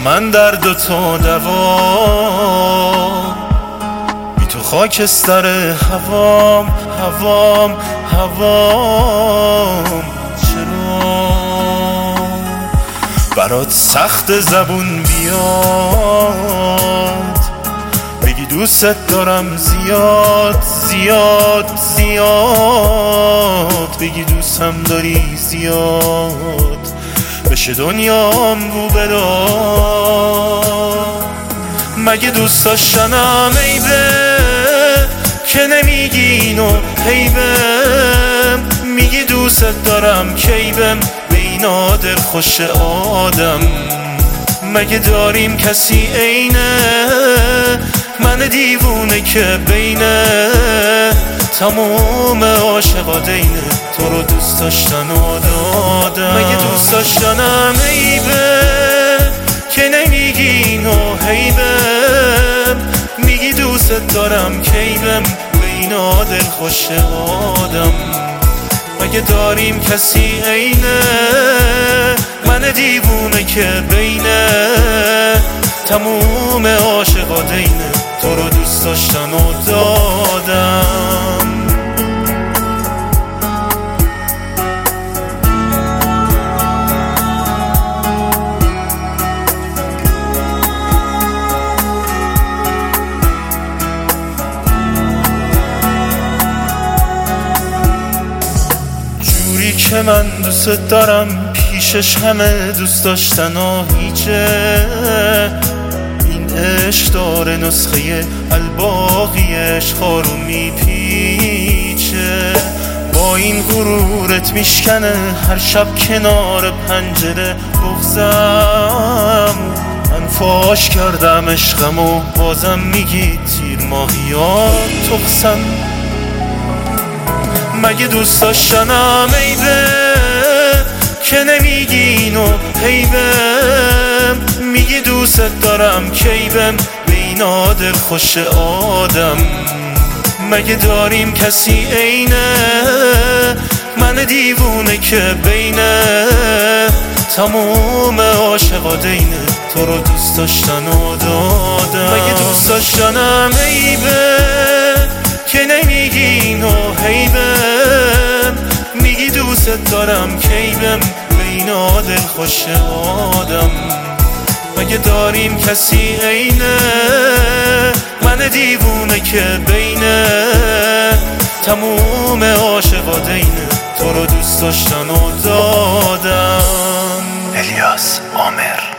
من درد و تو دوا، بی تو خاکستر هوام هوام هوام. چرا برات سخت زبون بیاد بگی دوست دارم زیاد زیاد زیاد، بگی دوستم داری زیاد بشه دنیام بو بدار. مگه دوست داشتنم عیبه که نمیگی اینو حیبم، میگی دوست دارم کیبم به اینا دل خوش آدم. مگه داریم کسی عینه من دیوونه که بینه تموم عاشقا دینه تو رو دوست داشتن و دادم. مگه دوست داشتنم عیبه که نمیگی اینو حیبم، میگی دوست دارم کیبم به اینا دل خوش آدم. مگه داریم کسی عینه من دیوونه که بینه تموم عاشقا دینه تو رو دوست داشتن و دادم. جوری که من دوست دارم پیشش همه دوست داشتن و هیچه، این عشق داره نسخه الباقیش خارو میپیچه. با این غرورت میشکنه هر شب کنار پنجره بغضم. من فاش کردم عشقم و بازم میگی تیر ماهیات تقسم. مگه دوست داشتنم عیبه که نمیگی اینو حیبم، میگی دوست دارم کیبم به اینا دل خوش آدم. مگه داریم کسی عینه من دیوونه که بینه تموم عاشقا دینه تو رو دوست داشتن و دادم. مگه دوست داشتنم عیبه که نمیگی اینو حیبم، میگی دوست دارم کیبم به اینا دل خوش آدم. مگه داریم کسی عینه من دیوونه که بینه تموم عاشقا دینه تو رو دوست داشتن و دادم. الیاس عامر.